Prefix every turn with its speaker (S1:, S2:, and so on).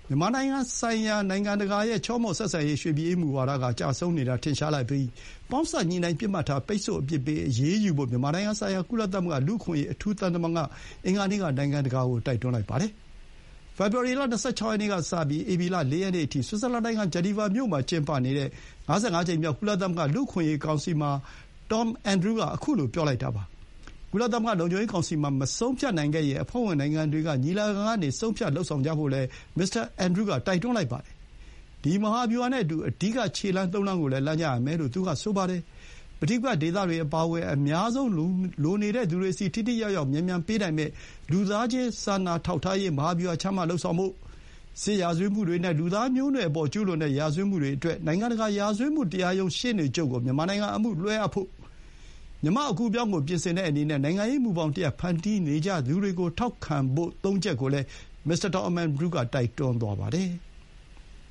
S1: မြန်မာနိုင်ငံဆိုင်ရာနိုင်ငံတကာရဲ့ချောမော့ဆက်ဆံရေးရွှေ့ပြေးမူဝါဒကကျဆုံးနေတာထင်ရှားလာပြီးပေါင်းစပ်ညှိနှိုင်းပစ်မှတ်ထားပိတ်ဆို့အပြစ်ပေးအရေးယူဖို့မြန်မာနိုင်ငံဆိုင်ရာကုလသမဂ္ဂလူ့အခွင့်အရေးအထူးသံတမန်ကအင်္ဂါနေ့ကနိုင်ငံတကာကိုတိုက်တွန်းလိုက်ပါတယ်။ဖေဖော်ဝါရီလ 26 ရက်နေ့ကစပြီးဧပြီလ 4 ရက်နေ့အထိဆွစ်ဇာလန်နိုင်ငံဂျနီဗာမြို့မှာကျင်းပနေတဲ့ 55 ကြိမ်မြောက်ကုလသမဂ္ဂလူ့အခွင့်အရေးကောင်စီမှာ Tom Andrews ကခုလိုပြောလိုက်တာပါ။ကုလသမဂ္ဂလုံခြုံရေးကောင်စီမှာမဆုံးဖြတ်နိုင်ခဲ့ရင်အဖွဲ့ဝင်နိုင်ငံတွေကညီလာခံကနေဆုံးဖြတ်လုပ်ဆောင်ကြဖို့လည်းမစ္စတာအန်ဒရူးကတိုက်တွန်းလိုက်ပါတယ်။ဒီမဟာဗျူဟာနဲ့အတူအဓိကခြေလှမ်း 3 လှမ်းကိုလည်းလှမ်းကြရမယ်လို့သူကဆိုပါတယ်။ပဋိပက္ခဒေသတွေအပါအဝင်အများဆုံးလိုနေတဲ့သူတွေစီထိထိရောက်ရောက်မြန်မြန်ပေးနိုင်မယ့်လူသားချင်းစာနာထောက်ထားရေးမဟာဗျူဟာချမှတ်လုပ်ဆောင်ဖို့စစ်ရာဇဝတ်မှုတွေနဲ့လူသားမျိုးနွယ်အပေါ်ကျူးလွန်တဲ့ရာဇဝတ်မှုတွေအတွက်နိုင်ငံတကာရာဇဝတ်မှုတရားရုံးရှေ့နေချုပ်ကိုမြန်မာနိုင်ငံအမှုလွှဲအပ်ဖို့မြန်မာအကူအပြောင်းကိုပြင်ဆင်တဲ့အနေနဲ့နိုင်ငံရေးမူဘောင်တရပ်ဖန်တီးနေကြသူတွေကိုထောက်ခံဖို့ 3 ချက်ကိုလည်းမစ္စတာ Tom Andrews ကတိုက်တွန်းသွားပါတယ်။